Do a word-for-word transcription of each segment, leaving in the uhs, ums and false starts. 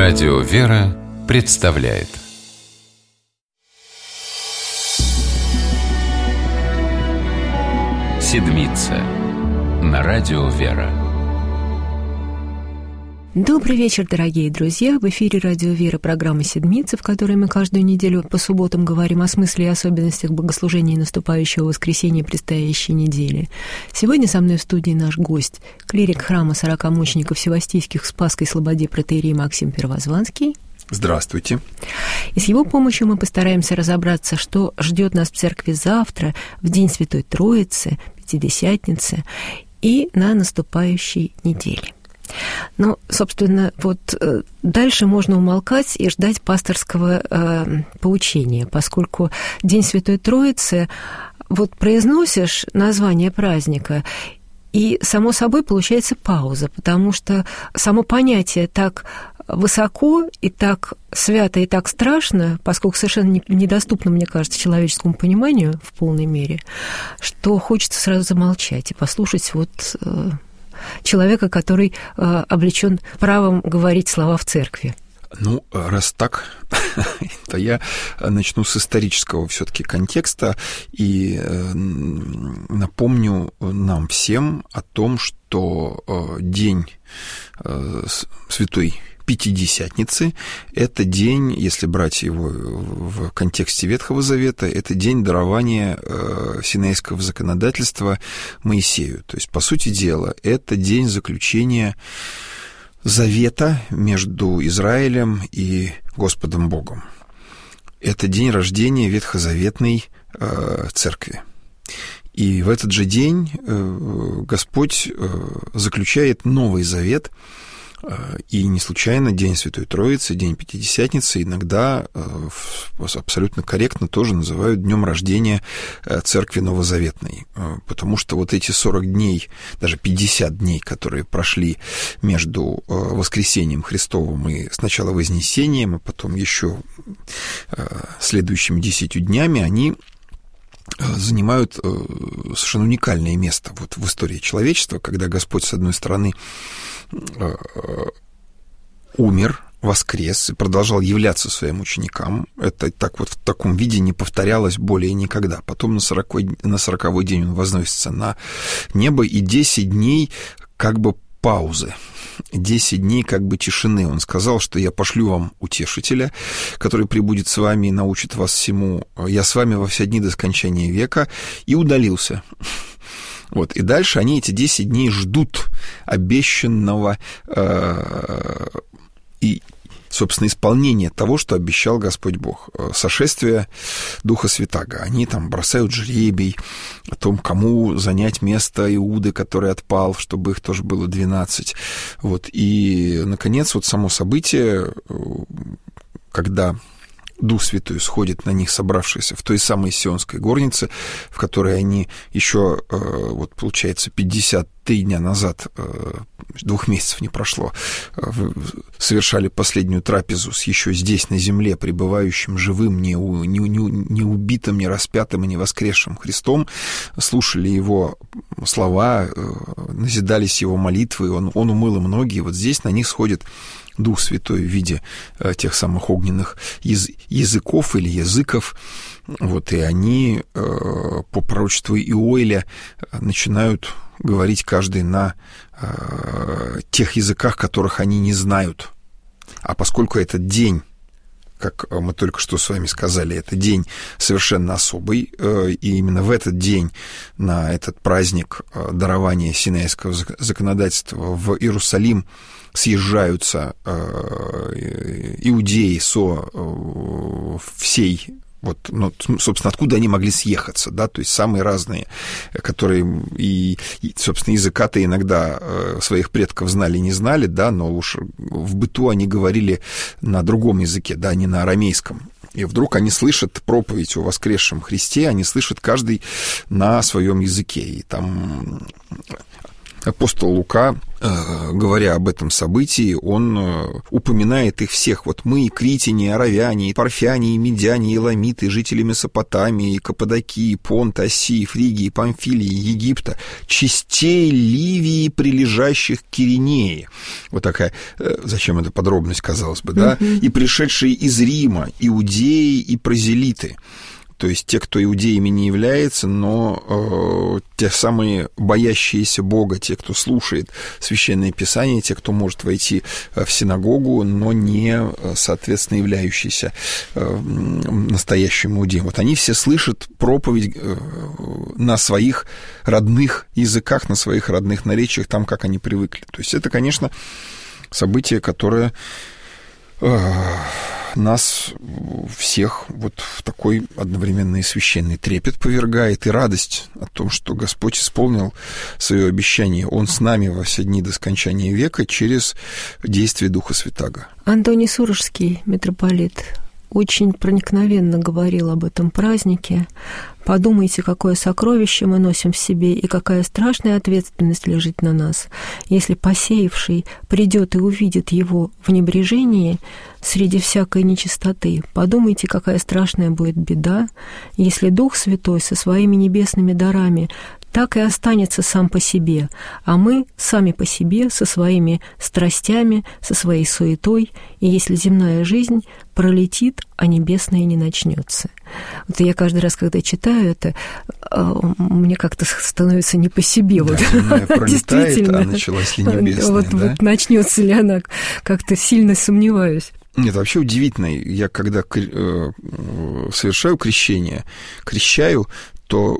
Радио «Вера» представляет Седмица на Радио «Вера». Добрый вечер, дорогие друзья! В эфире Радио «Вера» программа «Седмица», в которой мы каждую неделю по субботам говорим о смысле и особенностях богослужения наступающего воскресенья предстоящей недели. Сегодня со мной в студии наш гость, клирик храма сорока мучеников Севастийских в Спасской Слободе протоиерей Максим Первозванский. Здравствуйте. И с его помощью мы постараемся разобраться, что ждет нас в церкви завтра, в День Святой Троицы, Пятидесятницы и на наступающей неделе. Ну, собственно, вот э, дальше можно умолкать и ждать пасторского э, поучения, поскольку День Святой Троицы, вот произносишь название праздника, и, само собой, получается пауза, потому что само понятие так высоко и так свято и так страшно, поскольку совершенно недоступно, мне кажется, человеческому пониманию в полной мере, что хочется сразу замолчать и послушать вот... Э, человека, который э, облечен правом говорить слова в церкви. Ну, раз так, то я начну с исторического все-таки контекста и э, напомню нам всем о том, что э, день э, Святой Пятидесятницы – это день, если брать его в контексте Ветхого Завета, это день дарования синайского законодательства Моисею. То есть, по сути дела, это день заключения завета между Израилем и Господом Богом. Это день рождения ветхозаветной церкви. И в этот же день Господь заключает Новый Завет. И не случайно День Святой Троицы, День Пятидесятницы иногда абсолютно корректно тоже называют днем рождения Церкви Новозаветной, потому что вот эти сорок дней, даже пятьдесят дней, которые прошли между воскресением Христовым и сначала Вознесением, а потом еще следующими десятью днями, они занимают совершенно уникальное место вот в истории человечества, когда Господь, с одной стороны, умер, воскрес и продолжал являться своим ученикам. Это так вот в таком виде не повторялось более никогда. Потом на сороковой, на сороковой день он возносится на небо, и десять дней как бы паузы, десять дней как бы тишины. Он сказал, что я пошлю вам утешителя, который прибудет с вами и научит вас всему. Я с вами во все дни до скончания века. И удалился. Вот, и дальше они эти десять дней ждут обещанного э, и, собственно, исполнения того, что обещал Господь Бог. Сошествие Духа Святаго. Они там бросают жребий о том, кому занять место Иуды, который отпал, чтобы их тоже было двенадцать. Вот, и, наконец, вот само событие, когда Дух Святой сходит на них, собравшиеся в той самой Сионской горнице, в которой они еще, вот получается, пятьдесят три дня назад, двух месяцев не прошло, совершали последнюю трапезу с еще здесь, на земле, пребывающим живым, не, у, не, не, не убитым, не распятым и не воскресшим Христом, слушали Его слова, назидались Его молитвы, Он, он умыл им ноги, и вот здесь на них сходит Дух Святой в виде э, тех самых огненных яз- языков или языков, вот, и они э, по пророчеству Иоэля начинают говорить каждый на э, тех языках, которых они не знают. А поскольку этот день, как мы только что с вами сказали, это день совершенно особый, и именно в этот день, на этот праздник дарования синайского законодательства в Иерусалим съезжаются иудеи со всей, вот, ну, собственно, откуда они могли съехаться, да, то есть самые разные, которые, и, и собственно, языка-то иногда своих предков знали, не знали, да, но уж в быту они говорили на другом языке, да, не на арамейском. И вдруг они слышат проповедь о воскресшем Христе, они слышат каждый на своем языке, и там апостол Лука, говоря об этом событии, он упоминает их всех. Вот мы, и критяне, и аравяне, и парфяне, и медяне, и ламиты, и жители Месопотамии, и Каппадокии, и Понта, Осии, Фригии, Памфилии, Египта, частей Ливии, прилежащих к Киринее. Вот такая, зачем эта подробность, казалось бы, да? И пришедшие из Рима, иудеи и прозелиты. То есть те, кто иудеями не является, но э, те самые боящиеся Бога, те, кто слушает Священное Писание, те, кто может войти в синагогу, но не, соответственно, являющиеся э, настоящим иудеем. Вот они все слышат проповедь э, на своих родных языках, на своих родных наречиях, там, как они привыкли. То есть это, конечно, событие, которое... Э, нас всех вот в такой одновременно и священный трепет повергает, и радость о том, что Господь исполнил свое обещание. Он с нами во все дни до скончания века через действие Духа Святаго. Антоний Сурожский, митрополит, очень проникновенно говорил об этом празднике. Подумайте, какое сокровище мы носим в себе и какая страшная ответственность лежит на нас. Если посеявший придет и увидит его в небрежении среди всякой нечистоты, подумайте, какая страшная будет беда, если Дух Святой со своими небесными дарами так и останется сам по себе, а мы сами по себе со своими страстями, со своей суетой, и если земная жизнь пролетит, а небесная не начнется. Вот я каждый раз, когда читаю это, мне как-то становится не по себе. Да, вот. Земная пролетает, а началась ли небесная, вот, да? Вот начнется ли она, как-то сильно сомневаюсь. Нет, вообще удивительно. Я когда совершаю крещение, крещаю, то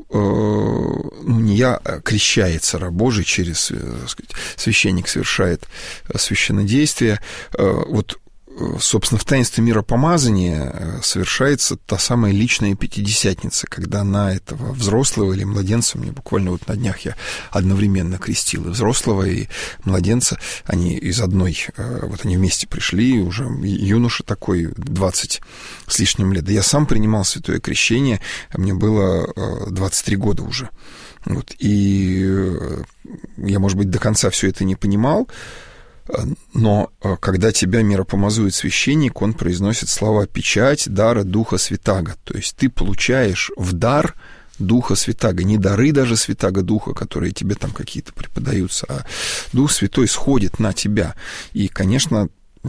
э, ну, не я, а крещается раб Божий через, э, сказать, священник совершает священнодействие. Э, вот, собственно, в таинстве миропомазания совершается та самая личная пятидесятница, когда на этого взрослого или младенца, мне буквально вот на днях я одновременно крестил и взрослого, и младенца, они из одной, вот они вместе пришли, уже юноша такой, двадцать с лишним лет. Да я сам принимал святое крещение, мне было двадцать три года уже. Вот, и я, может быть, до конца все это не понимал, но когда тебя миропомазует священник, он произносит слова «печать дара Духа Святаго». То есть ты получаешь в дар Духа Святаго, не дары даже Святаго Духа, которые тебе там какие-то преподаются, а Дух Святой сходит на тебя. И, конечно,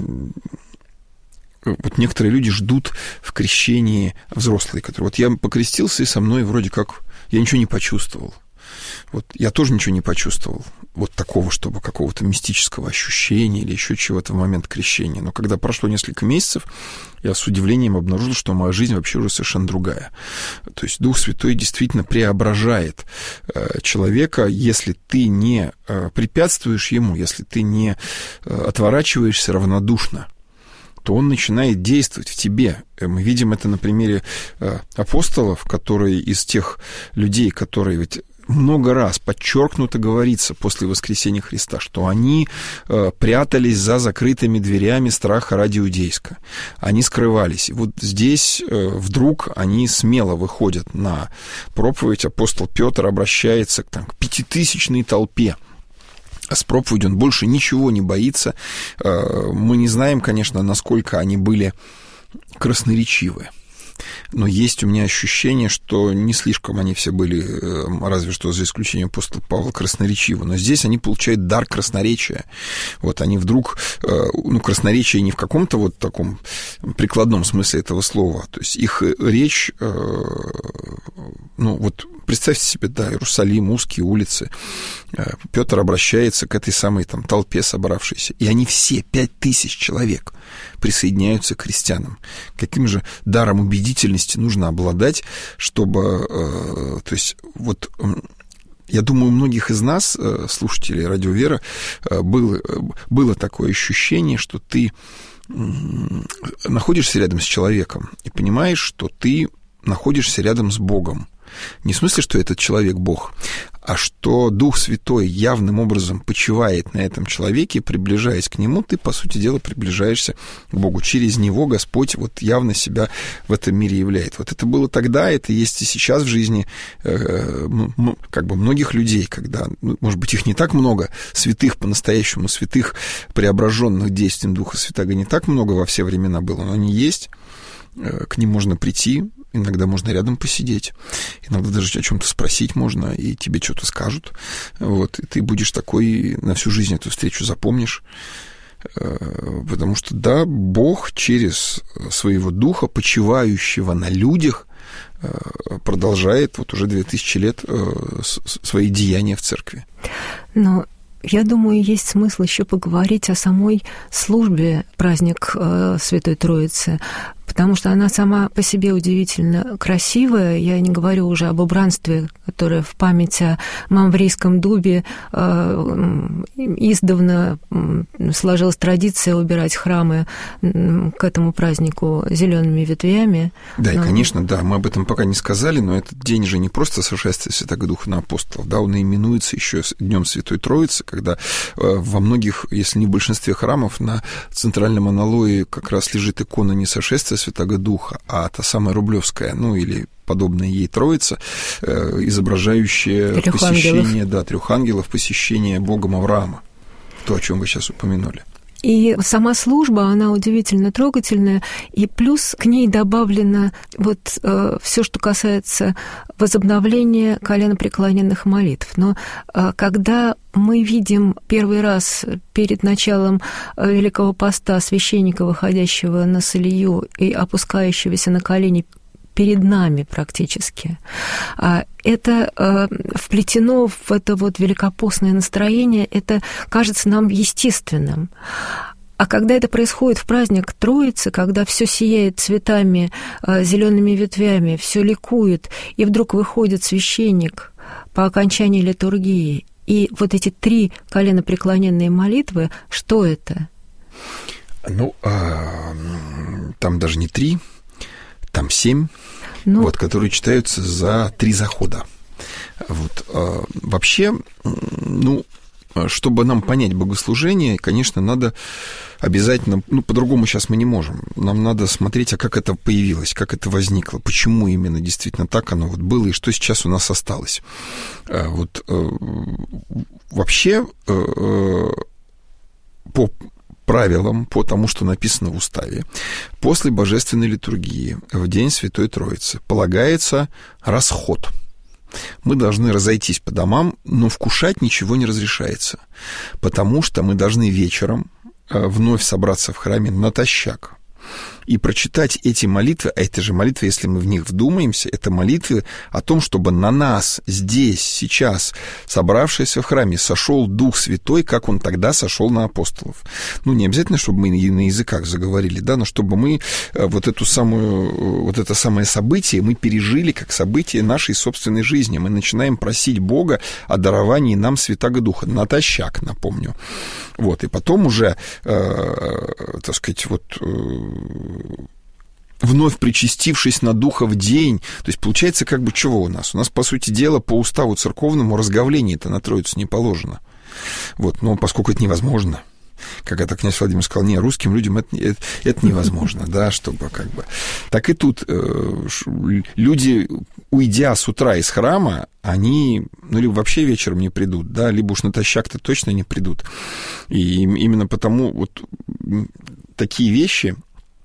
вот некоторые люди ждут в крещении взрослые, которые... Вот я покрестился, и со мной вроде как... Я ничего не почувствовал. Вот я тоже ничего не почувствовал, вот такого, чтобы какого-то мистического ощущения или еще чего-то в момент крещения. Но когда прошло несколько месяцев, я с удивлением обнаружил, что моя жизнь вообще уже совершенно другая. То есть Дух Святой действительно преображает человека, если ты не препятствуешь ему, если ты не отворачиваешься равнодушно, то он начинает действовать в тебе. Мы видим это на примере апостолов, которые из тех людей, которые ведь много раз подчеркнуто говорится после воскресения Христа, что они э, прятались за закрытыми дверями страха ради иудейска. Они скрывались. И вот здесь э, вдруг они смело выходят на проповедь. Апостол Петр обращается там, к пятитысячной толпе. А с проповедью он больше ничего не боится. Э, мы не знаем, конечно, насколько они были красноречивы. Но есть у меня ощущение, что не слишком они все были, разве что за исключением апостола Павла, красноречивы. Но здесь они получают дар красноречия. Вот они вдруг, ну, красноречие не в каком-то вот таком прикладном смысле этого слова. То есть их речь, ну, вот представьте себе, да, Иерусалим, узкие улицы. Петр обращается к этой самой там толпе собравшейся. И они все, пять тысяч человек, присоединяются к христианам. Каким же даром убедительности нужно обладать, чтобы... Э, то есть вот... Я думаю, у многих из нас, слушателей Радио Вера, было, было такое ощущение, что ты находишься рядом с человеком и понимаешь, что ты находишься рядом с Богом. Не в смысле, что этот человек Бог, а что Дух Святой явным образом почивает на этом человеке, приближаясь к нему, ты, по сути дела, приближаешься к Богу. Через него Господь вот явно себя в этом мире являет. Вот это было тогда, это есть и сейчас в жизни э, как бы многих людей, когда, может быть, их не так много, святых, по-настоящему святых, преображенных действием Духа Святаго не так много во все времена было, но они есть, э, к ним можно прийти, иногда можно рядом посидеть, иногда даже о чем-то спросить можно, и тебе что-то скажут. Вот, и ты будешь такой, на всю жизнь эту встречу запомнишь. Потому что, да, Бог через своего Духа, почивающего на людях, продолжает вот уже две тысячи лет свои деяния в церкви. Но я думаю, есть смысл еще поговорить о самой службе праздник Святой Троицы, потому что она сама по себе удивительно красивая. Я не говорю уже об убранстве, которое в память о Мамврийском дубе э, издавна сложилась традиция убирать храмы к этому празднику зелеными ветвями. Да, но... и, конечно, да, мы об этом пока не сказали, но этот день же не просто сошествие Святого Духа на апостолов, да, он именуется еще Днем Святой Троицы, когда во многих, если не в большинстве храмов, на центральном аналое как раз лежит икона не сошествия Святого Духа, а та самая Рублевская, ну или подобная ей Троица, изображающая трех посещение, ангелов. да, трех ангелов, посещение Богом Авраама, то, о чем вы сейчас упомянули. И сама служба, она удивительно трогательная, и плюс к ней добавлено вот э, все, что касается возобновления коленопреклоненных молитв. Но э, когда мы видим первый раз перед началом Великого Поста священника, выходящего на солью и опускающегося на колени перед нами практически. Это вплетено в это вот великопостное настроение, это кажется нам естественным. А когда это происходит в праздник Троицы, когда все сияет цветами, зелеными ветвями, все ликует, и вдруг выходит священник по окончании литургии, и вот эти три коленопреклоненные молитвы, что это? Ну, а, там даже не три, там семь, ну, вот, которые читаются за три захода. Вот, а, вообще, ну, чтобы нам понять богослужение, конечно, надо обязательно, ну, по-другому сейчас мы не можем. Нам надо смотреть, а как это появилось, как это возникло, почему именно действительно так оно вот было, и что сейчас у нас осталось. А, вот, а, вообще, а, по правилам, по тому, что написано в Уставе, после божественной литургии в день Святой Троицы полагается расход. Мы должны разойтись по домам, но вкушать ничего не разрешается, потому что мы должны вечером вновь собраться в храме натощак и прочитать эти молитвы, а это же молитвы, если мы в них вдумаемся, это молитвы о том, чтобы на нас здесь, сейчас, собравшиеся в храме, сошел Дух Святой, как Он тогда сошел на апостолов. Ну, не обязательно, чтобы мы на языках заговорили, да, но чтобы мы вот эту самую, вот это самое событие мы пережили как событие нашей собственной жизни. Мы начинаем просить Бога о даровании нам Святаго Духа, натощак, напомню. Вот, и потом уже, э, так сказать, вот... Э, вновь причастившись на Духа в день. То есть, получается, как бы чего у нас? У нас, по сути дела, по уставу церковному разговление-то на Троицу не положено. Вот, но поскольку это невозможно, как это князь Владимир сказал, не, русским людям это, это, это невозможно, да, чтобы как бы... Так и тут э, люди, уйдя с утра из храма, они, ну, либо вообще вечером не придут, да, либо уж натощак-то точно не придут. И именно потому вот такие вещи...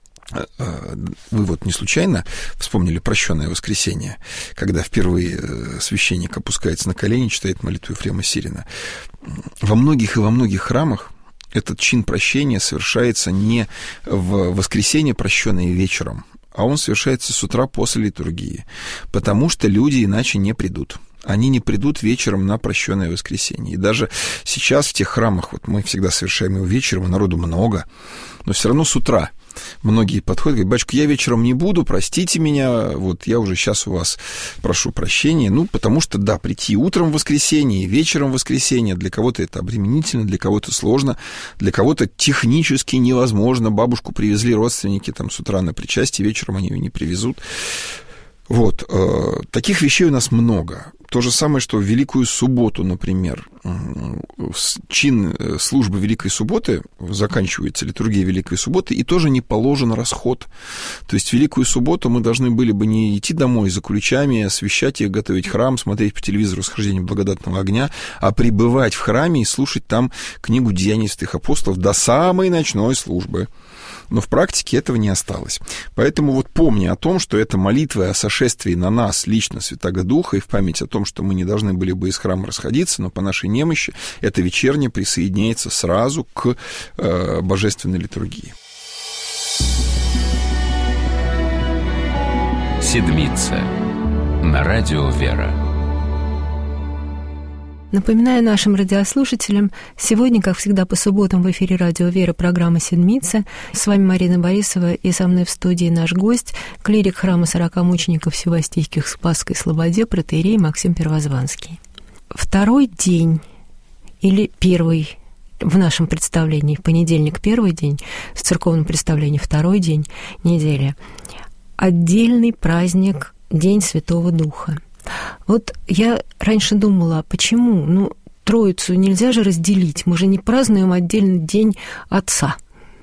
Вы вот не случайно вспомнили прощенное воскресенье, когда впервые священник опускается на колени, читает молитву Ефрема Сирина. Во многих и во многих храмах этот чин прощения совершается не в воскресенье прощенное вечером, а он совершается с утра после литургии, потому что люди иначе не придут. Они не придут вечером на прощенное воскресенье. И даже сейчас в тех храмах, вот мы всегда совершаем его вечером, и народу много, но все равно с утра многие подходят, говорят: батюшка, я вечером не буду, простите меня, вот я уже сейчас у вас прошу прощения. Ну, потому что, да, прийти утром в воскресенье и вечером в воскресенье, для кого-то это обременительно, для кого-то сложно, для кого-то технически невозможно. Бабушку привезли родственники там с утра на причастие, вечером они ее не привезут. Вот. Таких вещей у нас много. То же самое, что в Великую Субботу, например, чин службы Великой Субботы, заканчивается литургия Великой Субботы, и тоже не положен расход. То есть в Великую Субботу мы должны были бы не идти домой за ключами, освещать их, готовить храм, смотреть по телевизору «Схождение благодатного огня», а пребывать в храме и слушать там книгу «Деяний святых апостолов» до самой ночной службы. Но в практике этого не осталось. Поэтому вот помня о том, что это молитва о сошествии на нас лично Святаго Духа, и в память о том, что мы не должны были бы из храма расходиться, но по нашей немощи эта вечерня присоединяется сразу к э, божественной литургии. Седмица на радио «Вера». Напоминаю нашим радиослушателям, сегодня, как всегда, по субботам в эфире радио «Вера» программа «Седмица». С вами Марина Борисова, и со мной в студии наш гость, клирик храма сорока мучеников Севастийских в Спасской Слободе, протоиерей Максим Первозванский. Второй день, или первый в нашем представлении, в понедельник первый день, в церковном представлении второй день недели, отдельный праздник День Святого Духа. Вот я раньше думала, почему? Ну, Троицу нельзя же разделить. Мы же не празднуем отдельный день Отца.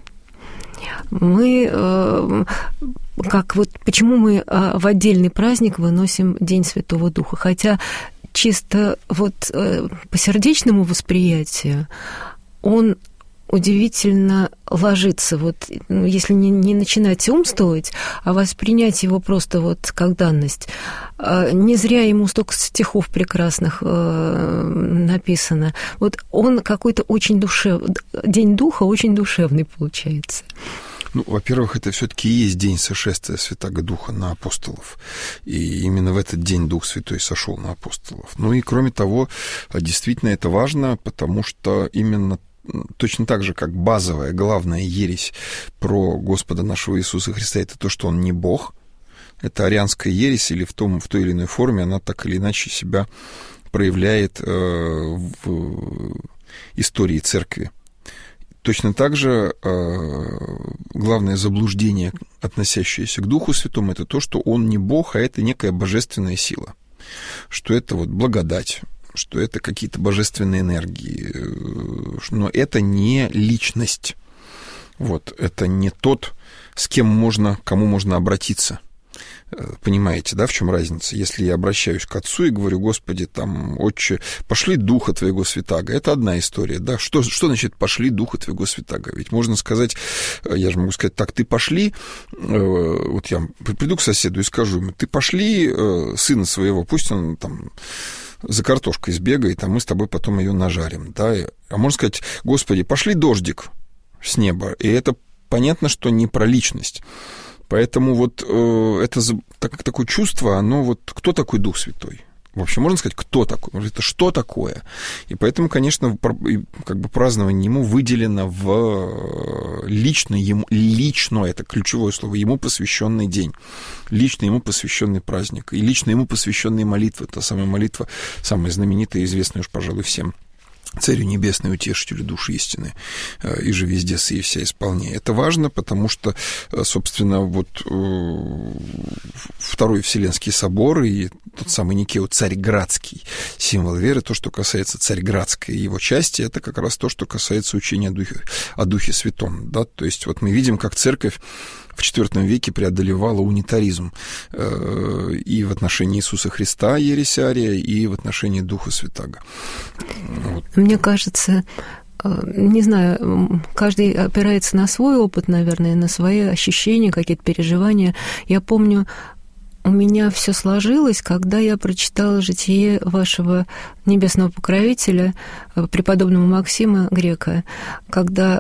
Мы, э, как вот, почему мы э, в отдельный праздник выносим День Святого Духа? Хотя чисто вот э, по сердечному восприятию он удивительно ложится, вот, ну, если не, не начинать умствовать, а воспринять его просто вот как данность. Не зря ему столько стихов прекрасных э, написано. Вот он какой-то очень душевный, День Духа очень душевный получается. Ну, во-первых, это все-таки и есть день сошествия Святаго Духа на апостолов. И именно в этот день Дух Святой сошел на апостолов. Ну и кроме того, действительно это важно, потому что именно точно так же, как базовая, главная ересь про Господа нашего Иисуса Христа, это то, что Он не Бог. Это арианская ересь, или в, том, в той или иной форме она так или иначе себя проявляет э, в истории церкви. Точно так же э, главное заблуждение, относящееся к Духу Святому, это то, что Он не Бог, а это некая божественная сила, что это вот благодать, что это какие-то божественные энергии, но это не личность. Вот, это не тот, с кем можно, кому можно обратиться. Понимаете, да, в чем разница? Если я обращаюсь к Отцу и говорю: Господи, там, Отче, пошли Духа Твоего Святаго, это одна история, да? Что, что значит пошли Духа Твоего Святаго? Ведь можно сказать, я же могу сказать так: ты пошли, вот я приду к соседу и скажу ему: ты пошли сына своего, пусть он там за картошкой сбегает, а мы с тобой потом ее нажарим, да? А можно сказать: Господи, пошли дождик с неба, и это понятно, что не про личность. Поэтому вот э, это так, такое чувство, оно вот... Кто такой Дух Святой? В общем, можно сказать, кто такой? Это что такое? И поэтому, конечно, как бы празднование ему выделено в лично ему, лично, это ключевое слово, ему посвященный день, лично ему посвященный праздник, и лично ему посвященные молитвы. Та самая молитва, самая знаменитая и известная уж, пожалуй, всем: Царю Небесный, утешителю душ истины, и же везде сые вся исполняй. Это важно, потому что, собственно, вот Второй Вселенский собор и тот самый Никео Царьградский символ веры, то, что касается Царьградской его части, это как раз то, что касается учения о Духе, о Духе Святом. Да? То есть вот мы видим, как Церковь в четвёртом веке преодолевала унитаризм и в отношении Иисуса Христа, ересь Ария, и в отношении Духа Святаго. Вот. Мне кажется, не знаю, каждый опирается на свой опыт, наверное, на свои ощущения, какие-то переживания. Я помню, у меня все сложилось, когда я прочитала житие вашего небесного покровителя, преподобного Максима Грека, когда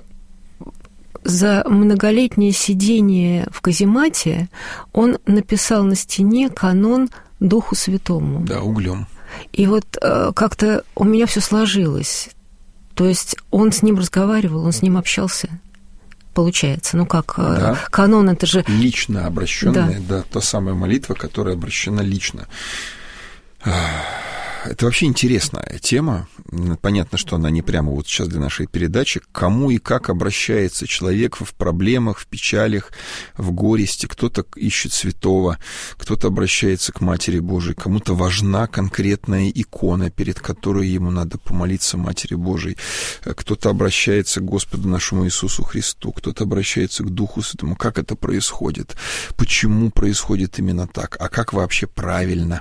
за многолетнее сидение в каземате он написал на стене канон Духу Святому. Да, углем. И вот как-то у меня все сложилось. То есть он с ним разговаривал, он с ним общался, получается. Ну как, да. Канон — это же... Лично обращенная, да. да, та самая молитва, которая обращена лично. Это вообще интересная тема. Понятно, что она не прямо вот сейчас для нашей передачи. Кому и как обращается человек в проблемах, в печалях, в горести. Кто-то ищет святого, кто-то обращается к Матери Божией, кому-то важна конкретная икона, перед которой ему надо помолиться Матери Божией. Кто-то обращается к Господу нашему Иисусу Христу, кто-то обращается к Духу Святому. Как это происходит? Почему происходит именно так? А как вообще правильно?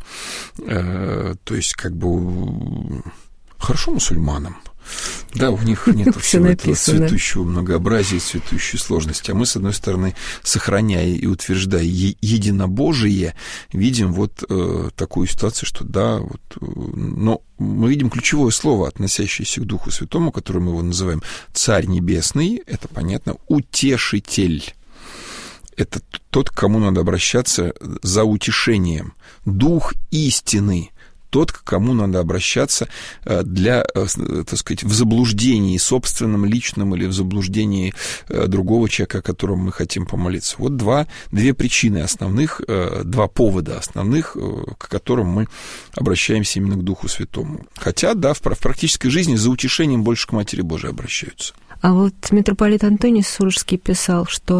То есть, как бы, хорошо мусульманам. Да, у них нет всего этого цветущего многообразия, цветущей сложности. А мы, с одной стороны, сохраняя и утверждая единобожие, видим вот э, такую ситуацию, что да, вот, э, но мы видим ключевое слово, относящееся к Духу Святому, которое мы его называем Царь Небесный, это, понятно, Утешитель. Это тот, к кому надо обращаться за утешением. Дух истины. Тот, к кому надо обращаться для, так сказать, в заблуждении собственном, личном или в заблуждении другого человека, о котором мы хотим помолиться. Вот два, две причины основных, два повода основных, к которым мы обращаемся именно к Духу Святому. Хотя, да, в практической жизни за утешением больше к Матери Божией обращаются. А вот митрополит Антоний Сурожский писал, что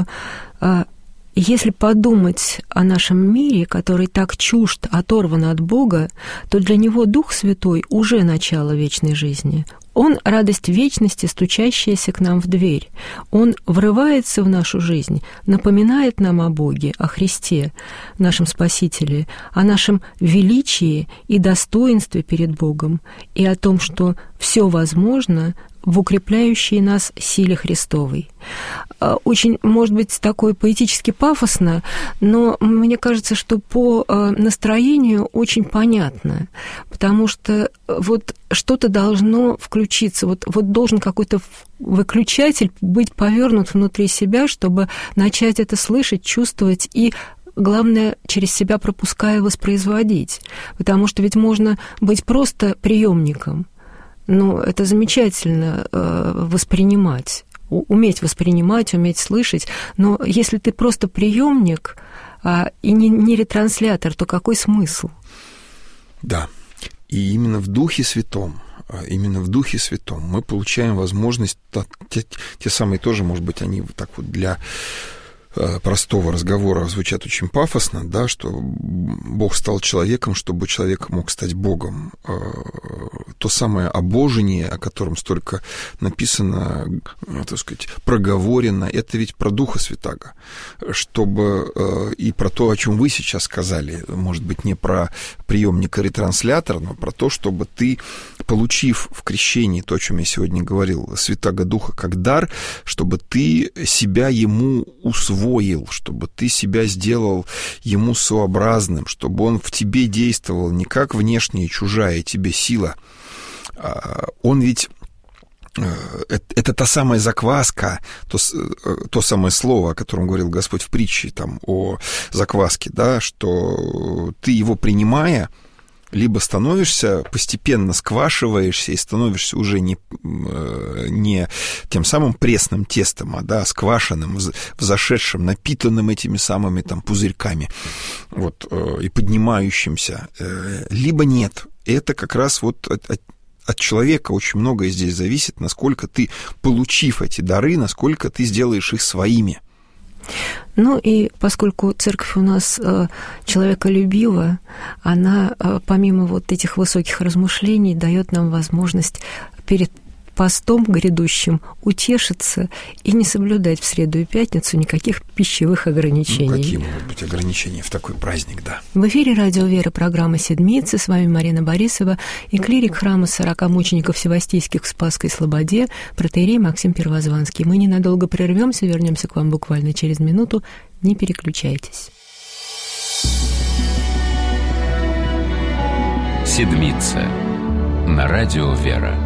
если подумать о нашем мире, который так чужд, оторван от Бога, то для него Дух Святой уже начало вечной жизни. Он — радость вечности, стучащаяся к нам в дверь. Он врывается в нашу жизнь, напоминает нам о Боге, о Христе, нашем Спасителе, о нашем величии и достоинстве перед Богом, и о том, что все возможно в укрепляющей нас силе Христовой. Очень, может быть, такое поэтически пафосно, но мне кажется, что по настроению очень понятно, потому что вот что-то должно включиться, вот, вот должен какой-то выключатель быть повернут внутри себя, чтобы начать это слышать, чувствовать и, главное, через себя пропуская, воспроизводить. Потому что ведь можно быть просто приемником. Ну, это замечательно э, воспринимать, уметь воспринимать, уметь слышать, но если ты просто приемник а, и не, не ретранслятор, то какой смысл? Да, и именно в Духе Святом, именно в Духе Святом мы получаем возможность, те, те самые тоже, может быть, они вот так вот для простого разговора звучат очень пафосно, да, что Бог стал человеком, чтобы человек мог стать Богом. То самое обожение, о котором столько написано, так сказать, проговорено, это ведь про Духа Святаго, чтобы и про то, о чем вы сейчас сказали, может быть, не про приемника-ретранслятора, но про то, чтобы ты, получив в крещении то, о чем я сегодня говорил, Святаго Духа как дар, чтобы ты себя ему усвоил, чтобы ты себя сделал ему сообразным, чтобы он в тебе действовал не как внешняя чужая тебе сила. Он ведь... Это та самая закваска, то, то самое слово, о котором говорил Господь в притче, там, о закваске, да, что ты его принимая, либо становишься, постепенно сквашиваешься и становишься уже не, не тем самым пресным тестом, а да, сквашенным, взошедшим, напитанным этими самыми там пузырьками, вот, и поднимающимся, либо нет. Это как раз вот от, от, от человека очень многое здесь зависит, насколько ты, получив эти дары, насколько ты сделаешь их своими. Ну и поскольку церковь у нас э, человеколюбива, она э, помимо вот этих высоких размышлений дает нам возможность перед постом грядущим утешиться и не соблюдать в среду и пятницу никаких пищевых ограничений. Ну, какие могут быть ограничения в такой праздник, да? В эфире «Радио Вера», программа «Седмица». С вами Марина Борисова и клирик храма сорока мучеников Севастийских в Спасской Слободе, протоиерей Максим Первозванский. Мы ненадолго прервемся, вернемся к вам буквально через минуту. Не переключайтесь. «Седмица» на «Радио Вера».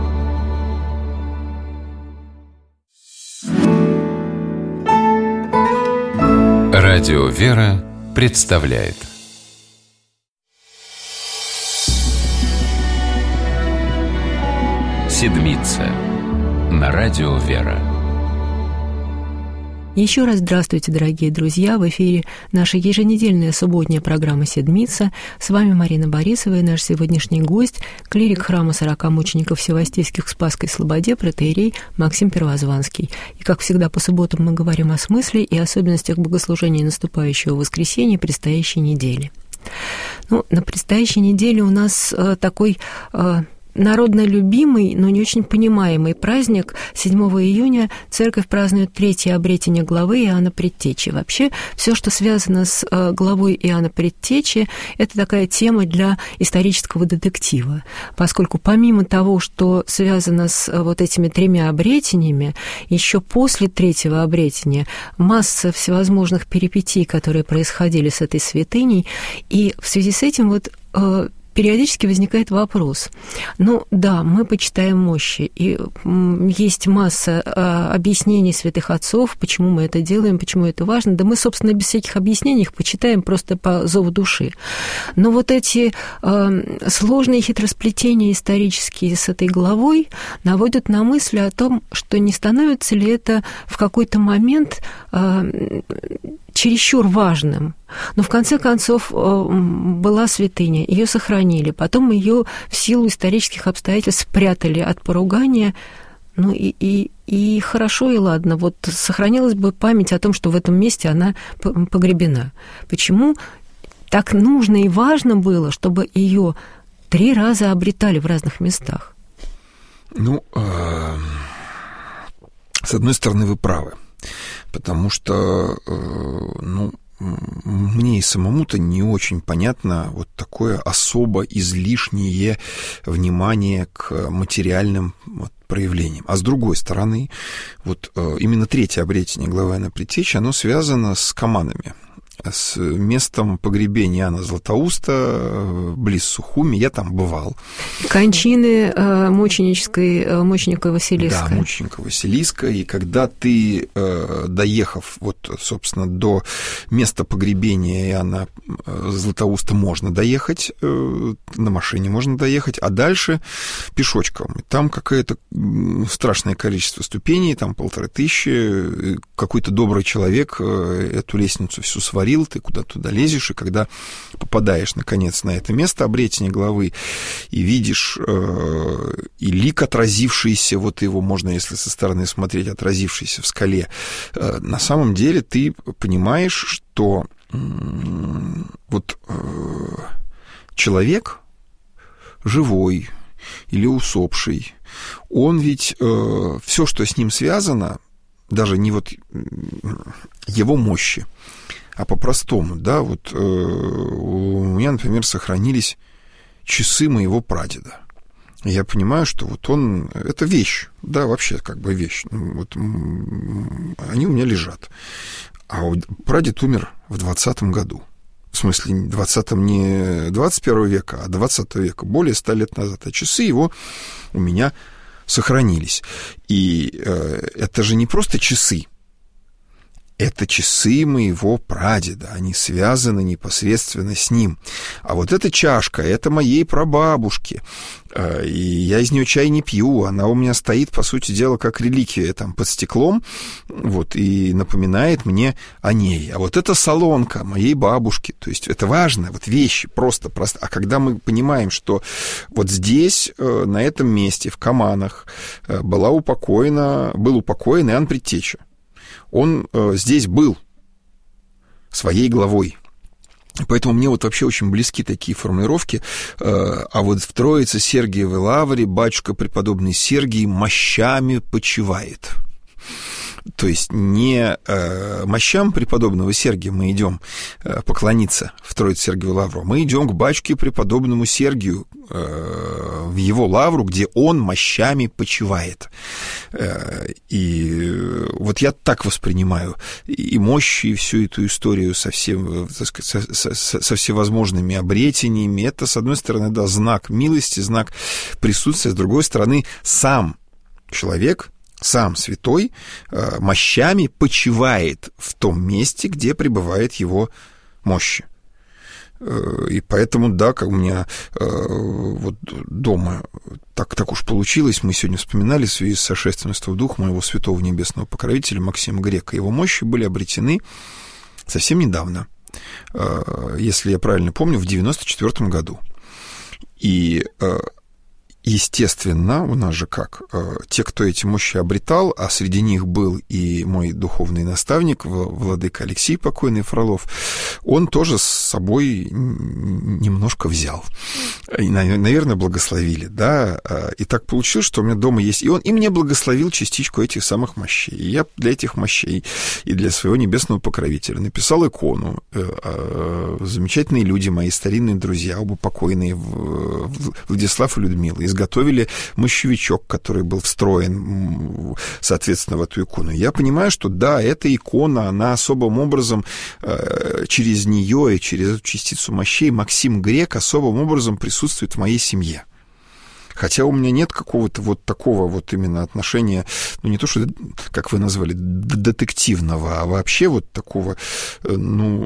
Радио «Вера» представляет «Седмица» на радио «Вера». Еще раз здравствуйте, дорогие друзья! В эфире наша еженедельная субботняя программа «Седмица». С вами Марина Борисова и наш сегодняшний гость, клирик храма сорока мучеников Севастийских в Спасской Слободе, протоиерей Максим Первозванский. И, как всегда, по субботам мы говорим о смысле и особенностях богослужения наступающего воскресенья и предстоящей недели. Ну, на предстоящей неделе у нас э, такой... Э, народно любимый, но не очень понимаемый праздник. седьмого июня церковь празднует третье обретение главы Иоанна Предтечи. Вообще, все, что связано с главой Иоанна Предтечи, это такая тема для исторического детектива, поскольку помимо того, что связано с вот этими тремя обретениями, еще после третьего обретения масса всевозможных перипетий, которые происходили с этой святыней, и в связи с этим вот периодически возникает вопрос. Ну да, мы почитаем мощи, и есть масса а, объяснений святых отцов, почему мы это делаем, почему это важно. Да мы, собственно, без всяких объяснений их почитаем просто по зову души. Но вот эти а, сложные хитросплетения исторические с этой главой наводят на мысль о том, что не становится ли это в какой-то момент а, чересчур важным. Но в конце концов была святыня, ее сохранили, потом ее в силу исторических обстоятельств спрятали от поругания. Ну и, и, и хорошо, и ладно. Вот сохранилась бы память о том, что в этом месте она погребена. Почему так нужно и важно было, чтобы ее три раза обретали в разных местах? Ну, э, с одной стороны, вы правы. Потому что, ну, мне и самому-то не очень понятно вот такое особо излишнее внимание к материальным вот проявлениям. А с другой стороны, вот именно третье обретение главы Иоанна Предтечи, оно связано с Каманами, с местом погребения Иоанна Златоуста близ Сухуми. Я там бывал. Кончины э, мученической, э, мученика Василиска. Да, мученика Василиска. И когда ты, э, доехав, вот, собственно, до места погребения Иоанна Златоуста, можно доехать, э, на машине можно доехать, а дальше пешочком. Там какое-то страшное количество ступеней, там полторы тысячи. Какой-то добрый человек э, эту лестницу всю сварил, ты куда туда лезешь, и когда попадаешь, наконец, на это место обретения главы и видишь э, и лик, отразившийся, вот его можно, если со стороны смотреть, отразившийся в скале, э, на самом деле ты понимаешь, что э, вот э, человек живой или усопший, он ведь э, все, что с ним связано, даже не вот его мощи, а по-простому, да, вот э, у меня, например, сохранились часы моего прадеда. Я понимаю, что вот он... Это вещь, да, вообще как бы вещь. Вот они у меня лежат. А прадед умер в двадцатом году. В смысле, в двадцатом не двадцать первого века, а двадцатого века, более ста лет назад. А часы его у меня сохранились. И э, это же не просто часы. Это часы моего прадеда, они связаны непосредственно с ним. А вот эта чашка, это моей прабабушки, и я из нее чай не пью, она у меня стоит, по сути дела, как реликвия там под стеклом, вот, и напоминает мне о ней. А вот эта солонка моей бабушки, то есть это важно, вот вещи просто, просто. А когда мы понимаем, что вот здесь, на этом месте, в Каманах, была упокоена, был упокоен Иоанн Предтеча, он э, здесь был своей главой. Поэтому мне вот вообще очень близки такие формулировки. Э, а вот в Троице Сергиевой лавре батюшка преподобный Сергий мощами почивает. То есть не э, мощам преподобного Сергия мы идем э, поклониться в Троице Сергиевой лавру, мы идем к батюшке преподобному Сергию э, в его лавру, где он мощами почивает. Э, и вот я так воспринимаю и мощи, и всю эту историю со, всем, так сказать, со, со, со всевозможными обретениями. Это, с одной стороны, да, знак милости, знак присутствия, с другой стороны, сам человек, сам святой мощами почивает в том месте, где пребывает его мощи. И поэтому, да, как у меня вот дома так, так уж получилось, мы сегодня вспоминали в связи с сошествием в дух моего святого небесного покровителя Максима Грека. Его мощи были обретены совсем недавно, если я правильно помню, в девяносто четвёртом году. И, естественно, у нас же как, те, кто эти мощи обретал, а среди них был и мой духовный наставник, владыка Алексей покойный Фролов, он тоже с собой немножко взял. И, наверное, благословили, да. И так получилось, что у меня дома есть... И он и мне благословил частичку этих самых мощей. И я для этих мощей и для своего небесного покровителя написал икону. Замечательные люди, мои старинные друзья, оба покойные, Владислав и Людмила, изготовили мощевичок, который был встроен, соответственно, в эту икону. Я понимаю, что да, эта икона, она особым образом через нее и через эту частицу мощей Максим Грек особым образом присутствует в моей семье. Хотя у меня нет какого-то вот такого вот именно отношения, ну, не то, что, как вы назвали, детективного, а вообще вот такого, ну...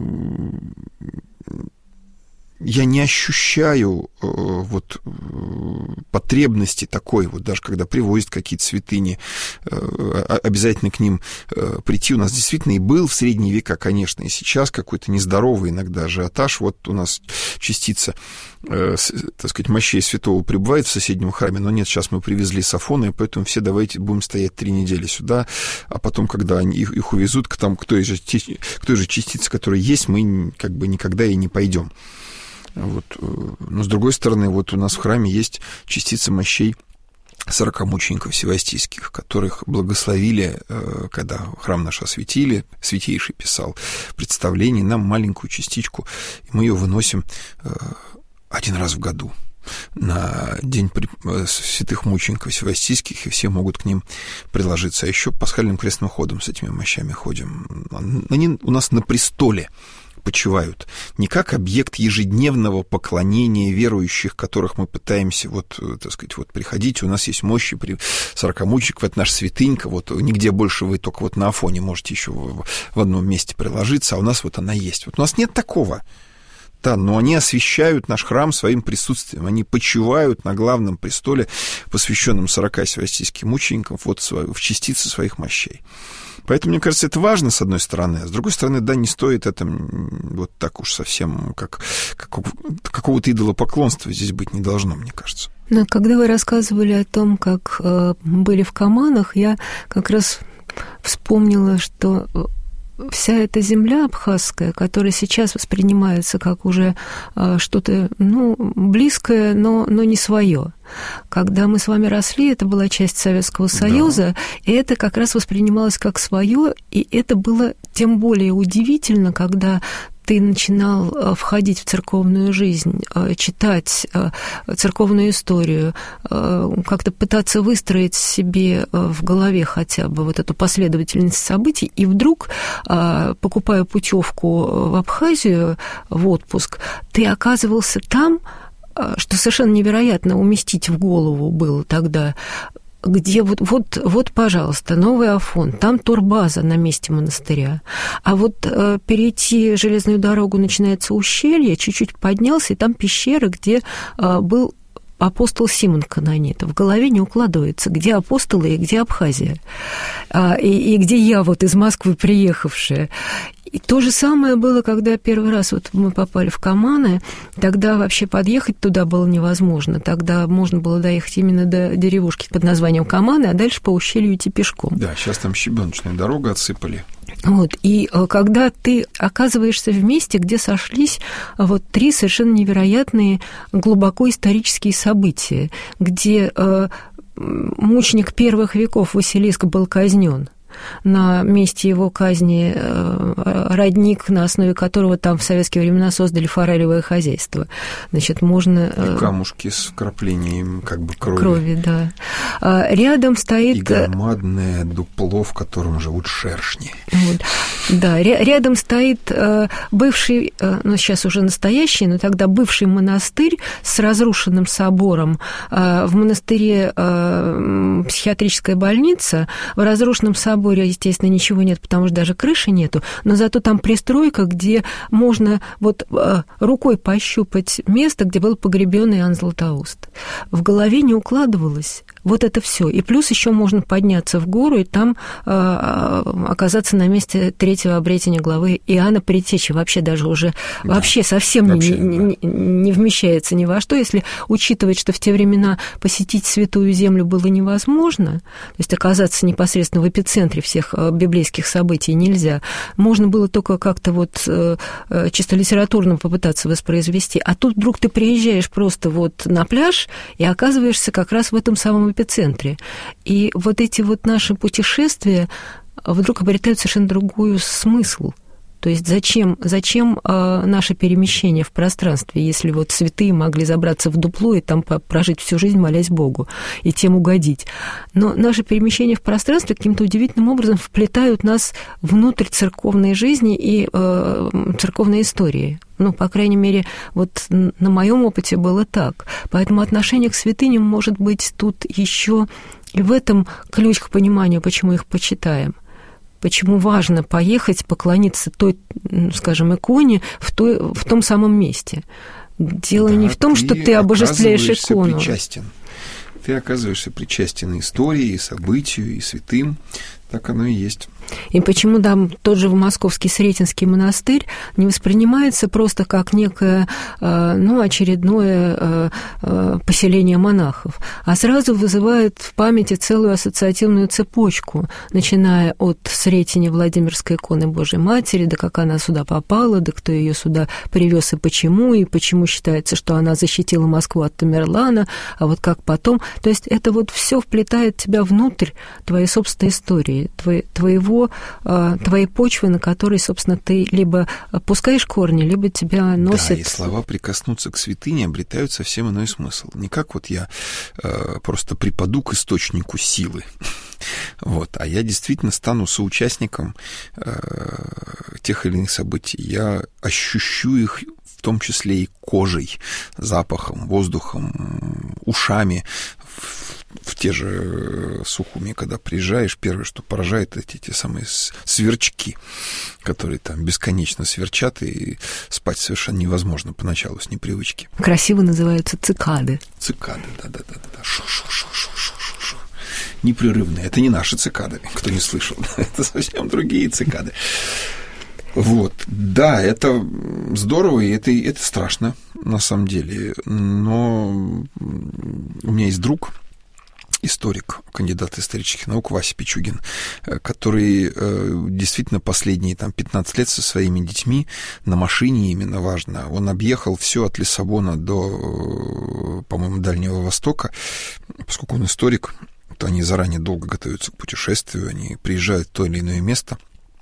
Я не ощущаю э, вот э, потребности такой, вот даже когда привозят какие-то святыни, э, обязательно к ним э, прийти. У нас действительно и был в средние века, конечно, и сейчас какой-то нездоровый иногда ажиотаж. Вот у нас частица, э, с, так сказать, мощей святого пребывает в соседнем храме, но нет, сейчас мы привезли с Афона, и поэтому все давайте будем стоять три недели сюда, а потом, когда они их, их увезут к, там, к, той же, к той же частице, которая есть, мы как бы никогда и не пойдем. Вот. Но, с другой стороны, вот у нас в храме есть частицы мощей сорокамучеников севастийских, которых благословили, когда храм наш осветили, Святейший писал представление, нам маленькую частичку, и мы ее выносим один раз в году на день святых мучеников севастийских, и все могут к ним приложиться. А еще пасхальным крестным ходом с этими мощами ходим. Они у нас на престоле почивают, не как объект ежедневного поклонения верующих, которых мы пытаемся, вот, так сказать, вот приходите, у нас есть мощи, сорокамучеников, это наша святынька, вот нигде больше вы только вот на Афоне можете еще в, в одном месте приложиться, а у нас вот она есть. Вот у нас нет такого. Да, но они освящают наш храм своим присутствием, они почивают на главном престоле, посвященном сорока севастийским мученикам, вот в частице своих мощей. Поэтому, мне кажется, это важно, с одной стороны, а с другой стороны, да, не стоит это вот так уж совсем, как, как какого-то идолопоклонства здесь быть не должно, мне кажется. Но когда вы рассказывали о том, как э, были в Каманах, я как раз вспомнила, что вся эта земля абхазская, которая сейчас воспринимается как уже э, что-то, ну, близкое, но, но не свое. Когда мы с вами росли, это была часть Советского Союза, да. И это как раз воспринималось как свое, и это было тем более удивительно, когда ты начинал входить в церковную жизнь, читать церковную историю, как-то пытаться выстроить себе в голове хотя бы вот эту последовательность событий, и вдруг, покупая путевку в Абхазию в отпуск, ты оказывался там, что совершенно невероятно уместить в голову было тогда, где вот, вот, вот, пожалуйста, Новый Афон, там турбаза на месте монастыря, а вот э, перейти железную дорогу начинается ущелье, чуть-чуть поднялся, и там пещера, где э, был апостол Симон Канонит. В голове не укладывается, где апостолы и где Абхазия, а, и, и где я вот из Москвы приехавшая. И то же самое было, когда первый раз вот мы попали в Каманы, тогда вообще подъехать туда было невозможно, тогда можно было доехать именно до деревушки под названием Каманы, а дальше по ущелью идти пешком. Да, сейчас там щебеночная дорога отсыпали. Вот, и когда ты оказываешься в месте, где сошлись вот три совершенно невероятные, глубоко исторические события, где э, мученик первых веков Василиск был казнен, на месте его казни родник, на основе которого там в советские времена создали форелевое хозяйство. Значит, можно... И камушки с вкраплением как бы крови. Крови, да. Рядом стоит... И громадное дупло, в котором живут шершни. Вот. Да, рядом стоит бывший, ну, сейчас уже настоящий, но тогда бывший монастырь с разрушенным собором. В монастыре психиатрическая больница, в разрушенном соборе соборе, естественно, ничего нет, потому что даже крыши нету, но зато там пристройка, где можно вот рукой пощупать место, где был погребен Иоанн Златоуст. В голове не укладывалось вот это все. И плюс еще можно подняться в гору и там э, оказаться на месте третьего обретения главы Иоанна Предтечи. Вообще даже уже да. вообще совсем вообще, не, да. не, не вмещается ни во что, если учитывать, что в те времена посетить Святую Землю было невозможно, то есть оказаться непосредственно в эпицентре всех библейских событий нельзя. Можно было только как-то вот э, чисто литературно попытаться воспроизвести. А тут вдруг ты приезжаешь просто вот на пляж и оказываешься как раз в этом самом эпицентре. И вот эти вот наши путешествия вдруг обретают совершенно другой смысл. То есть зачем, зачем э, наше перемещение в пространстве, если вот святые могли забраться в дупло и там прожить всю жизнь, молясь Богу, и тем угодить. Но наше перемещение в пространстве каким-то удивительным образом вплетают нас внутрь церковной жизни и э, церковной истории. Ну, по крайней мере, вот на моем опыте было так. Поэтому отношение к святыням может быть тут еще и в этом ключ к пониманию, почему их почитаем. Почему важно поехать, поклониться той, скажем, иконе в, той, в том самом месте. Дело да, не в том, что ты обожествляешь икону. Причастен. Ты оказываешься причастен истории, и событию, и святым. Так оно и есть. И почему, да, тот же Московский Сретенский монастырь не воспринимается просто как некое, ну, очередное поселение монахов, а сразу вызывает в памяти целую ассоциативную цепочку, начиная от Сретения Владимирской иконы Божией Матери, да как она сюда попала, да кто ее сюда привез и почему, и почему считается, что она защитила Москву от Тамерлана, а вот как потом. То есть это вот все вплетает тебя внутрь твоей собственной истории, твоего, твоей почвы, на которой, собственно, ты либо пускаешь корни, либо тебя носит... Да, и слова «прикоснуться к святыне» обретают совсем иной смысл. Не как вот я э, просто припаду к источнику силы, вот, а я действительно стану соучастником э, тех или иных событий. Я ощущу их в том числе и кожей, запахом, воздухом, ушами, в те же Сухуми, когда приезжаешь, первое, что поражает, эти те самые сверчки, которые там бесконечно сверчат, и спать совершенно невозможно поначалу с непривычки. Красиво называются цикады. Цикады, да-да-да. Шу-шу-шу-шу-шу-шу. Непрерывные. Это не наши цикады, кто не слышал. Это совсем другие цикады. Вот, да, это здорово, и это, это страшно, на самом деле. Но у меня есть друг, историк, кандидат исторических наук Вася Пичугин, который действительно последние там, пятнадцать лет со своими детьми на машине, именно важно, он объехал все от Лиссабона до, по-моему, Дальнего Востока, поскольку он историк, то они заранее долго готовятся к путешествию, они приезжают в то или иное место,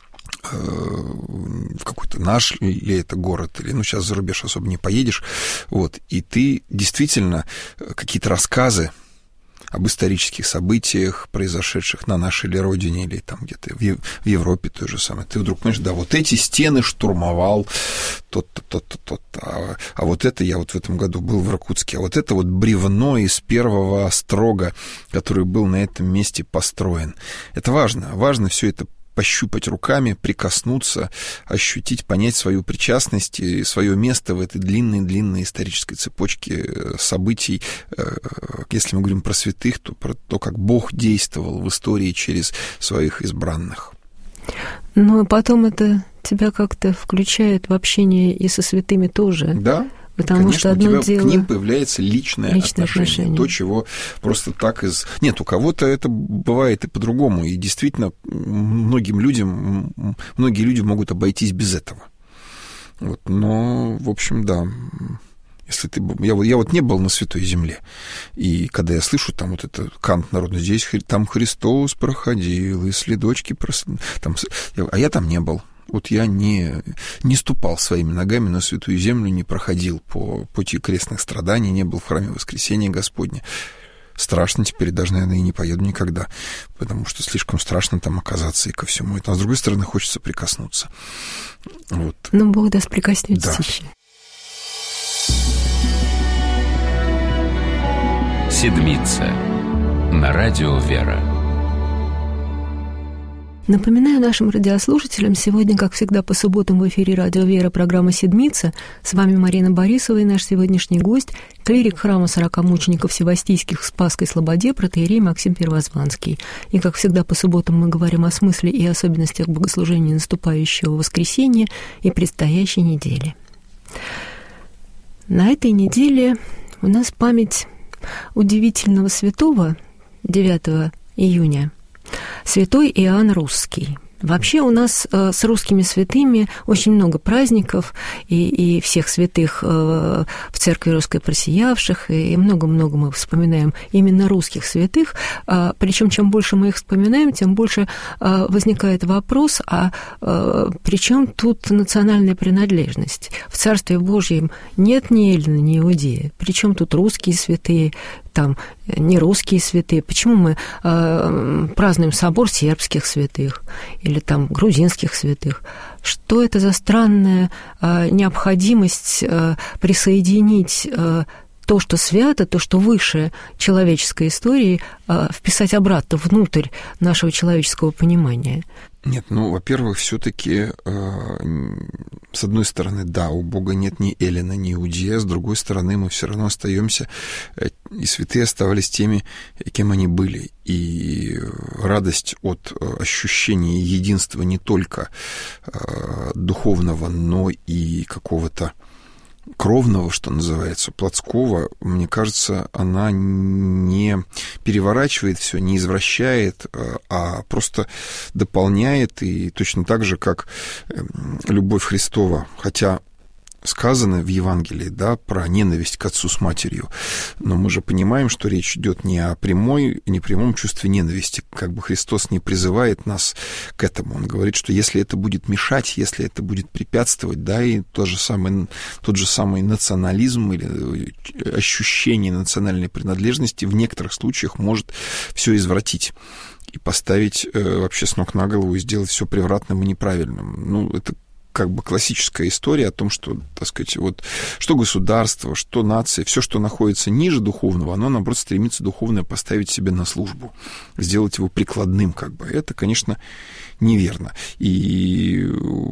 в какой-то наш ли это город, или, ну, сейчас за рубеж особо не поедешь, вот, и ты действительно какие-то рассказы об исторических событиях, произошедших на нашей ли родине, или там где-то в Европе то же самое, ты вдруг понимаешь, да, вот эти стены штурмовал тот-то, тот-то, тот-то, а, а вот это я вот в этом году был в Иркутске, а вот это вот бревно из первого острога, который был на этом месте построен. Это важно, важно все это пощупать руками, прикоснуться, ощутить, понять свою причастность и свое место в этой длинной-длинной исторической цепочке событий. Если мы говорим про святых, то про то, как Бог действовал в истории через своих избранных. Ну, а потом это тебя как-то включает в общение и со святыми тоже. Да. Потому Конечно, что одно у тебя дело... к ним появляется личное, личное отношение, отношение. То, чего просто так из... Нет, у кого-то это бывает и по-другому. И действительно, многим людям, многие люди могут обойтись без этого. Вот. Но, в общем, да. Если ты... я, я вот не был на Святой Земле. И когда я слышу там вот это кант народный, здесь там Христос проходил, и следочки... Прос... Там... А я там не был. Вот я не, не ступал своими ногами на Святую Землю, не проходил по пути крестных страданий, не был в храме Воскресения Господня. Страшно теперь, даже, наверное, и не поеду никогда, потому что слишком страшно там оказаться и ко всему этому. А с другой стороны, хочется прикоснуться. Вот. Ну, Бог даст, прикоснётесь да. еще. Седмица на радио «Вера». Напоминаю нашим радиослушателям, сегодня, как всегда, по субботам в эфире «Радио Вера» программа «Седмица». С вами Марина Борисова и наш сегодняшний гость, клирик храма сорока мучеников Севастийских в Спасской Слободе, протоиерей Максим Первозванский. И, как всегда, по субботам мы говорим о смысле и особенностях богослужения наступающего воскресенья и предстоящей недели. На этой неделе у нас память удивительного святого девятого июня. Святой Иоанн Русский. Вообще у нас э, с русскими святыми очень много праздников, и, и всех святых э, в Церкви Русской просиявших, и много-много мы вспоминаем именно русских святых. Э, причем чем больше мы их вспоминаем, тем больше э, возникает вопрос, а э, при чем тут национальная принадлежность? В Царстве Божьем нет ни эллина, ни иудея. Причем тут русские святые, там не русские святые. Почему мы э, празднуем собор сербских святых или там грузинских святых? Что это за странная э, необходимость э, присоединить э, то, что свято, то, что выше человеческой истории, э, вписать обратно внутрь нашего человеческого понимания? Нет, ну, во-первых, все-таки, э, с одной стороны, да, у Бога нет ни эллина, ни иудея, с другой стороны, мы все равно остаемся, э, и святые оставались теми, кем они были. И радость от ощущения единства не только э, духовного, но и какого-то кровного, что называется, плотского, мне кажется, она не переворачивает все, не извращает, а просто дополняет, и точно так же, как любовь Христова, хотя сказано в Евангелии, да, про ненависть к отцу с матерью, но мы же понимаем, что речь идет не о прямой, не прямом чувстве ненависти, как бы Христос не призывает нас к этому. Он говорит, что если это будет мешать, если это будет препятствовать, да, и тот же самый, тот же самый национализм или ощущение национальной принадлежности в некоторых случаях может все извратить и поставить э, вообще с ног на голову и сделать все превратным и неправильным. Ну, это как бы классическая история о том, что, так сказать, вот что государство, что нация, все, что находится ниже духовного, оно, наоборот, стремится духовное поставить себе на службу, сделать его прикладным, как бы. Это, конечно, неверно. И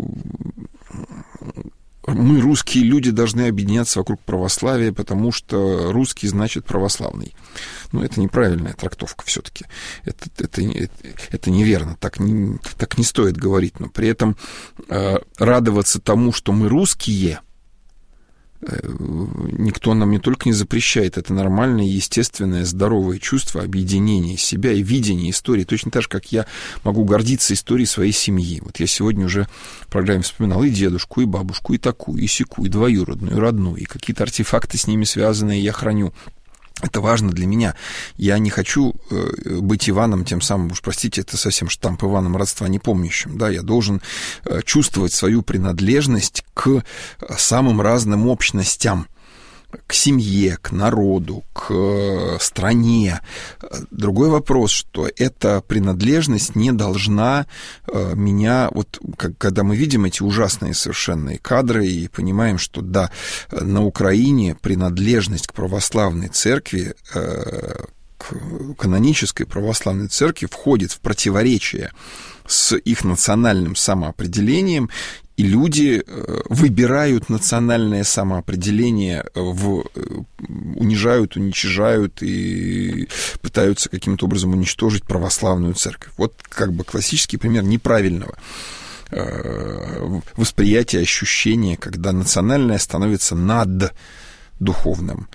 мы, русские люди, должны объединяться вокруг православия, потому что русский значит православный. Но это неправильная трактовка все-таки. Это, это, это, это неверно, так не, так не стоит говорить. Но при этом э, радоваться тому, что мы русские, э, никто нам не только не запрещает. Это нормальное, естественное, здоровое чувство объединения себя и видения истории. Точно так же, как я могу гордиться историей своей семьи. Вот я сегодня уже в программе вспоминал и дедушку, и бабушку, и такую, и сякую, и двоюродную, и родную, и какие-то артефакты с ними связанные я храню. Это важно для меня. Я не хочу быть Иваном, тем самым, уж простите, это совсем штамп Иваном родства непомнящим. Да, я должен чувствовать свою принадлежность к самым разным общностям, к семье, к народу, к стране. Другой вопрос, что эта принадлежность не должна меня... Вот когда мы видим эти ужасные совершенные кадры и понимаем, что да, на Украине принадлежность к православной церкви, к канонической православной церкви входит в противоречие с их национальным самоопределением, и люди выбирают национальное самоопределение, в, унижают, уничижают и пытаются каким-то образом уничтожить православную церковь. Вот как бы классический пример неправильного восприятия, ощущения, когда национальное становится над духовным.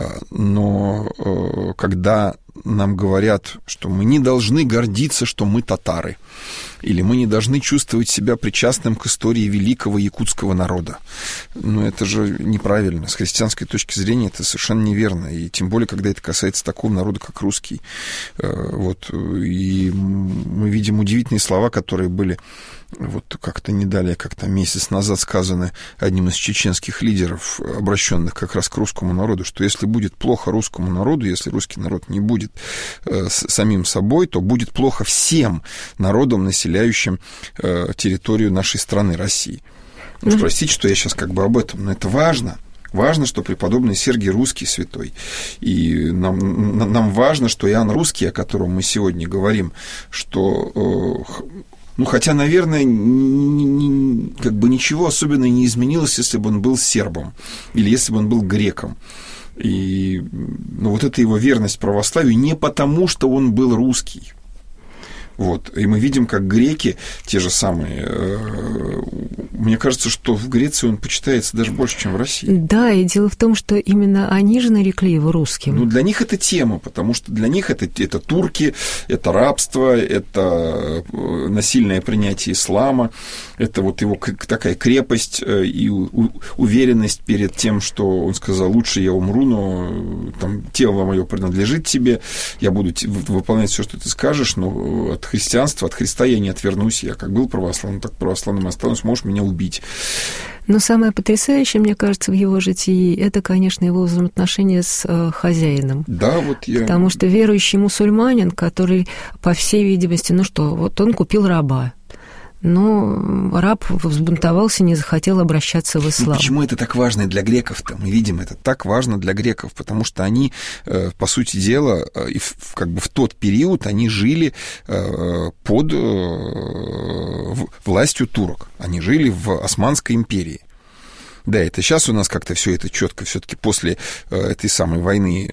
Но когда нам говорят, что мы не должны гордиться, что мы татары, или мы не должны чувствовать себя причастным к истории великого якутского народа. Но это же неправильно. С христианской точки зрения это совершенно неверно. И тем более, когда это касается такого народа, как русский. Вот. И мы видим удивительные слова, которые были вот как-то не далее, как-то месяц назад сказаны одним из чеченских лидеров, обращенных как раз к русскому народу, что если будет плохо русскому народу, если русский народ не будет э, с самим собой, то будет плохо всем народам, населяющим э, территорию нашей страны, России. Ну, mm-hmm. Простите, что я сейчас как бы об этом, но это важно. Важно, что преподобный Сергий русский святой. И нам, нам важно, что Иоанн Русский, о котором мы сегодня говорим, что... Э, Ну, хотя, наверное, как бы ничего особенно не изменилось, если бы он был сербом или если бы он был греком. И ну, вот эта его верность православию не потому, что он был русский. Вот. И мы видим, как греки, те же самые, э, мне кажется, что в Греции он почитается даже больше, чем в России. Да, и дело в том, что именно они же нарекли его русским. Ну, для них это тема, потому что для них это, это турки, это рабство, это насильное принятие ислама, это вот его такая крепость и уверенность перед тем, что он сказал, лучше я умру, но там, тело мое принадлежит тебе, я буду выполнять все, что ты скажешь, но от христианства, от Христа я не отвернусь, я как был православным, так православным останусь, можешь меня убить. Но самое потрясающее, мне кажется, в его житии, это, конечно, его взаимоотношения с э, хозяином. Да, вот я... Потому что верующий мусульманин, который, по всей видимости, ну что, вот он купил раба, но раб взбунтовался, не захотел обращаться в ислам. Ну, почему это так важно для греков-то? Мы видим, это так важно для греков, потому что они, по сути дела, как бы в тот период они жили под властью турок. Они жили в Османской империи. Да, это сейчас у нас как-то все это четко, все-таки после э, этой самой войны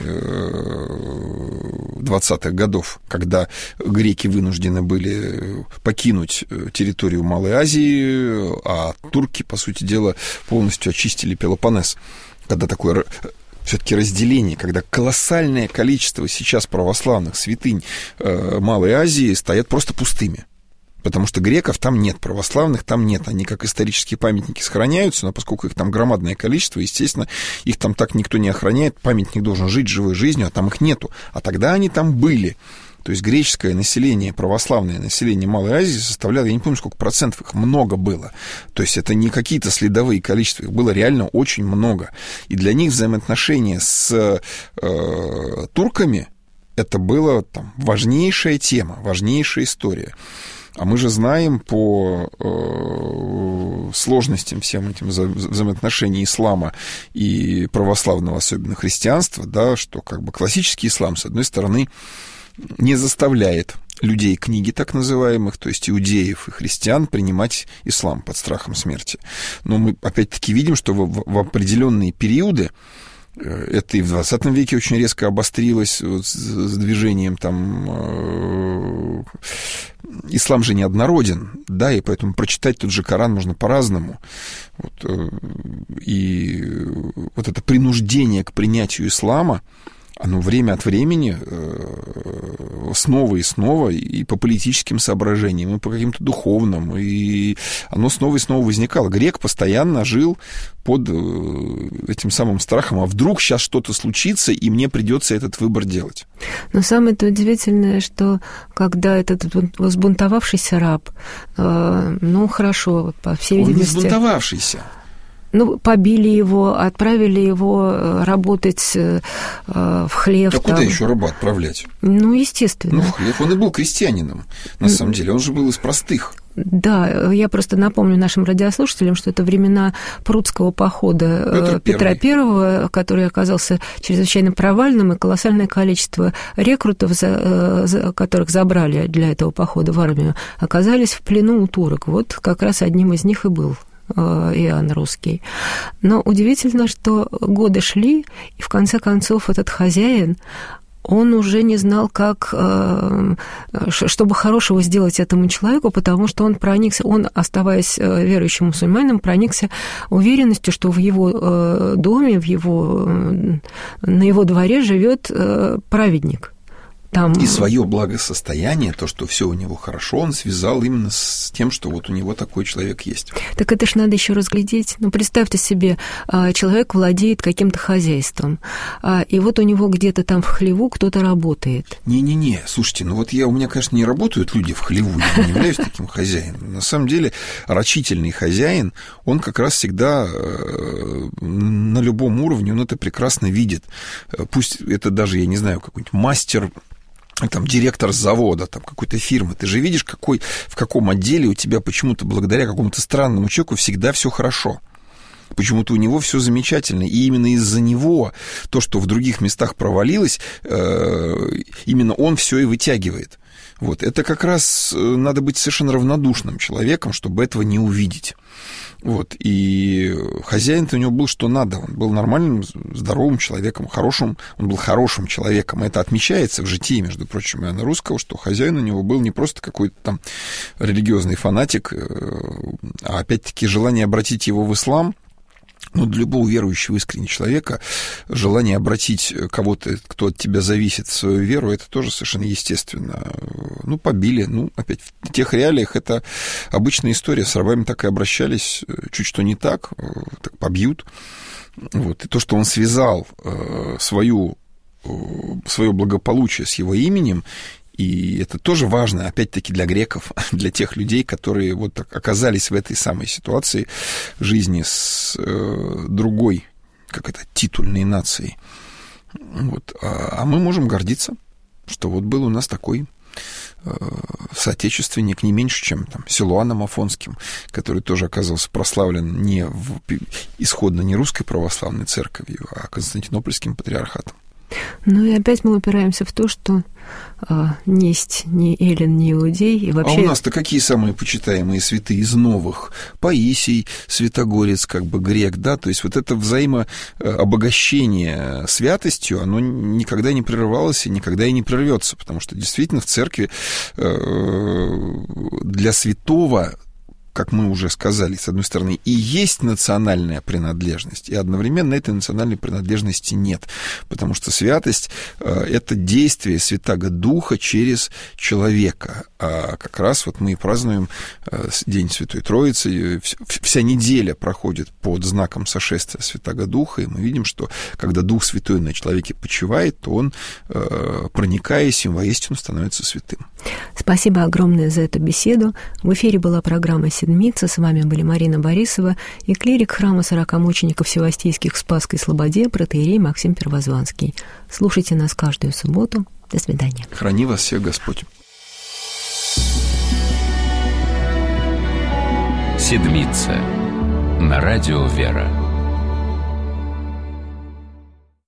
двадцатых годов, когда греки вынуждены были покинуть территорию Малой Азии, а турки, по сути дела, полностью очистили Пелопоннес. Когда такое все-таки разделение, когда колоссальное количество сейчас православных святынь э, Малой Азии стоят просто пустыми. Потому что греков там нет, православных там нет. Они как исторические памятники сохраняются, но поскольку их там громадное количество, естественно, их там так никто не охраняет. Памятник должен жить живой жизнью, а там их нету. А тогда они там были. То есть греческое население, православное население Малой Азии составляло, я не помню, сколько процентов, их много было. То есть это не какие-то следовые количества, их было реально очень много. И для них взаимоотношения с э, турками это была там важнейшая тема, важнейшая история. А мы же знаем по э, сложностям всем этим вза- взаимоотношений ислама и православного, особенно христианства, да, что как бы классический ислам, с одной стороны, не заставляет людей книги так называемых, то есть иудеев и христиан, принимать ислам под страхом смерти. Но мы опять-таки видим, что в, в определенные периоды, это и в двадцатом веке очень резко обострилось вот, с, с движением там... Э, ислам же неоднороден, да, и поэтому прочитать тот же Коран можно по-разному. Вот, э, и вот это принуждение к принятию ислама, оно время от времени э, снова и снова, и по политическим соображениям, и по каким-то духовным, и оно снова и снова возникало. Грек постоянно жил под э, этим самым страхом, а вдруг сейчас что-то случится, и мне придется этот выбор делать. Но самое-то удивительное, что когда этот взбунтовавшийся раб, э, ну, хорошо, по всей Он видимости... не взбунтовавшийся. Ну, побили его, отправили его работать э, в хлев. А там. куда еще раба отправлять? Ну, естественно. Ну, в хлев. Он и был крестьянином, на самом деле. Он же был из простых. Да, я просто напомню нашим радиослушателям, что это времена Прудского похода Петр Петра Первого, который оказался чрезвычайно провальным, и колоссальное количество рекрутов, за, за, которых забрали для этого похода в армию, оказались в плену у турок. Вот как раз одним из них и был Иоанн Русский. Но удивительно, что годы шли, и в конце концов этот хозяин, он уже не знал, как, чтобы хорошего сделать этому человеку, потому что он проникся, он, оставаясь верующим мусульманином, проникся уверенностью, что в его доме, в его, на его дворе живет праведник. Там... И свое благосостояние, то, что все у него хорошо, он связал именно с тем, что вот у него такой человек есть. Так это ж надо еще разглядеть. Ну, представьте себе, человек владеет каким-то хозяйством, и вот у него где-то там в хлеву кто-то работает. Не-не-не, слушайте, ну вот я, у меня, конечно, не работают люди в хлеву, я не являюсь таким хозяином. На самом деле, рачительный хозяин, он как раз всегда на любом уровне, он это прекрасно видит. Пусть это даже, я не знаю, какой-нибудь мастер... там, директор завода, там, какой-то фирмы, ты же видишь, какой, в каком отделе у тебя почему-то благодаря какому-то странному человеку всегда все хорошо. Почему-то у него все замечательно, и именно из-за него то, что в других местах провалилось, э, именно он все и вытягивает. Вот. Это как раз надо быть совершенно равнодушным человеком, чтобы этого не увидеть. Вот. И хозяин-то у него был что надо. Он был нормальным, здоровым человеком, хорошим. Он был хорошим человеком. Это отмечается в житии, между прочим, Иоанна Русского, что хозяин у него был не просто какой-то там религиозный фанатик, а опять-таки желание обратить его в ислам. Ну, для любого верующего искреннего человека желание обратить кого-то, кто от тебя зависит, в свою веру, это тоже совершенно естественно. Ну, побили. Ну, опять, в тех реалиях это обычная история. С рабами так и обращались. Чуть что не так, так побьют. Вот. И то, что он связал свою, свое благополучие с его именем, и это тоже важно, опять-таки, для греков, для тех людей, которые вот оказались в этой самой ситуации жизни с э, другой, как это, титульной нацией. Вот. А, а мы можем гордиться, что вот был у нас такой э, соотечественник, не меньше, чем там, Силуаном Афонским, который тоже оказался прославлен не в, исходно не русской православной церковью, а Константинопольским патриархатом. Ну и опять мы упираемся в то, что э, несть ни Эллин, ни Иудей. И вообще... А у нас-то какие самые почитаемые святые из новых? Паисий, Святогорец, как бы грек, да? То есть вот это взаимообогащение святостью, оно никогда не прерывалось и никогда и не прервется, потому что действительно в церкви э, для святого, как мы уже сказали, с одной стороны, и есть национальная принадлежность, и одновременно этой национальной принадлежности нет, потому что святость — это действие Святаго Духа через человека. А как раз вот мы и празднуем День Святой Троицы, вся неделя проходит под знаком сошествия Святаго Духа, и мы видим, что когда Дух Святой на человеке почивает, то он, проникаясь им, воистину становится святым. Спасибо огромное за эту беседу. В эфире была программа «Седмица». С вами были Марина Борисова и клирик храма сорокамучеников Севастийских в Спасской Слободе протоиерей Максим Первозванский. Слушайте нас каждую субботу. До свидания. Храни вас всех Господь. «Седмица» на радио «Вера».